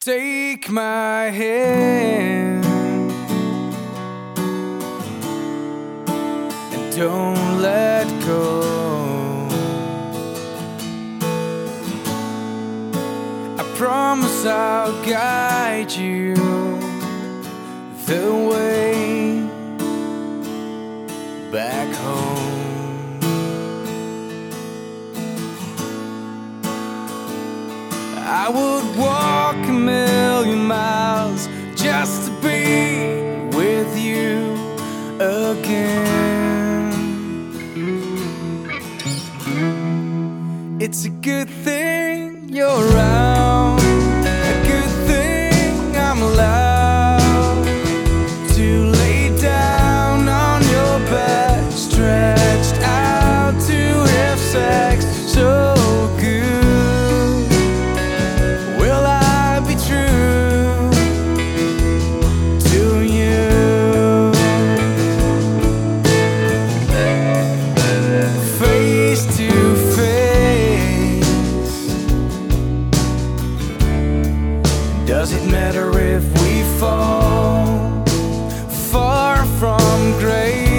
Take my hand and don't let go. I promise I'll guide you the way back home. I would walk 1,000,000 miles just to be with you again. It's a good thing you're around, a good thing I'm allowed to lay down on your bed, stretched out to have sex so good. Will I be true to you? Face to face. Does it matter if we fall far from grace?